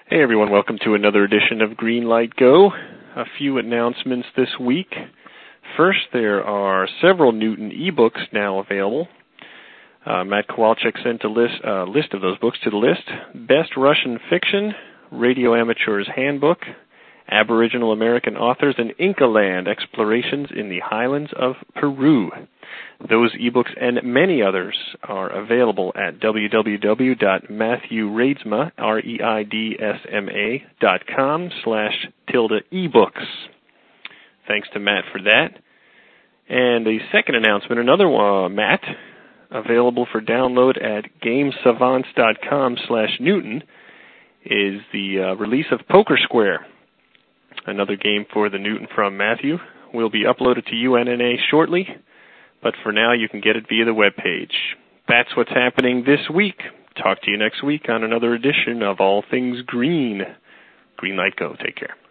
Hey everyone, welcome to another edition of Greenlight Go. A few announcements this week. First, there are several Newton ebooks now available. Matt Kowalczyk sent a list of those books to the list. Best Russian Fiction, Radio Amateur's Handbook, Aboriginal American Authors, and Inca Land, Explorations in the Highlands of Peru. Those ebooks and many others are available at www.matthewreidsma, reidsma.com/ebooks. Thanks to Matt for that. And the second announcement, another one, Matt, available for download at gamesavants.com/Newton, is the release of Poker Square, another game for the Newton from Matthew. Will be uploaded to UNNA shortly, but for now you can get it via the webpage. That's what's happening this week. Talk to you next week on another edition of All Things Green. Greenlight Go. Take care.